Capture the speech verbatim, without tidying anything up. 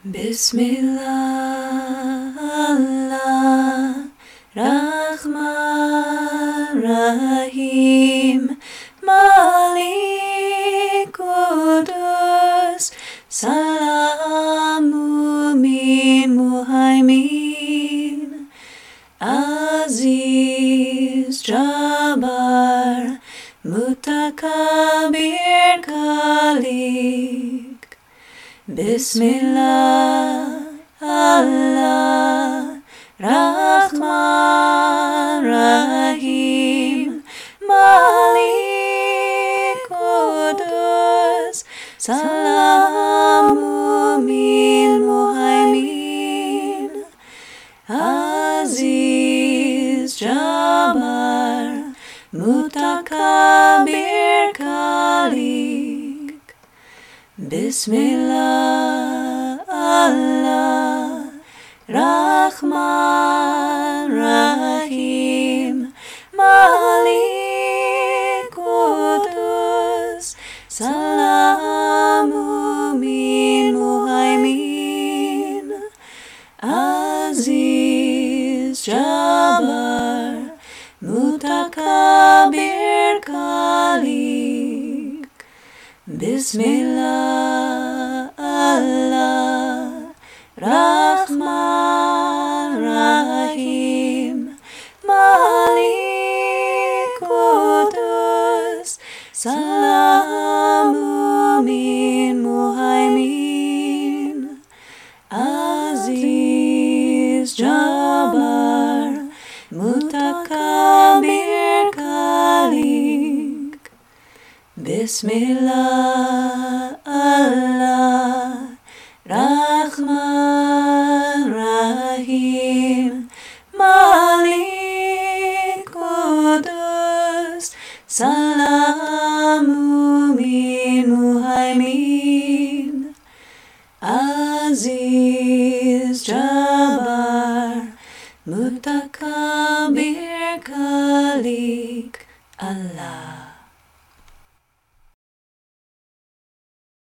Bismillah, Allah, Rahman, Rahim, Malik, Qudus, Salam, Mu'min, Muhaimin, Aziz, Jabbar, Mutakabir, Khalik. Bismillah, Allah, Rahman, Rahim, Malik, Qudus, Salam, Mu'min, Muhaimin, Aziz, Jabbar, Mutakabir, Khalik. Bismillah, Allah, Rahman, Rahim, Malik, Qudus, Salam, Mu'min, Muhaimin, Aziz, Jabbar, Mutakabir, Khalik. Bismillah, Allah, Rahman, Rahim, Malik, Qudus, Salam, Mu'min, Muhaimin, Aziz, Jabbar, Mutakabir, Khalik. Bismillah, Allah, Rahman, Rahim, Malik, Qudus, Salam, Mu'min, Muhaimin, Aziz, Jabbar, Mutakabir, Khalik. Allah.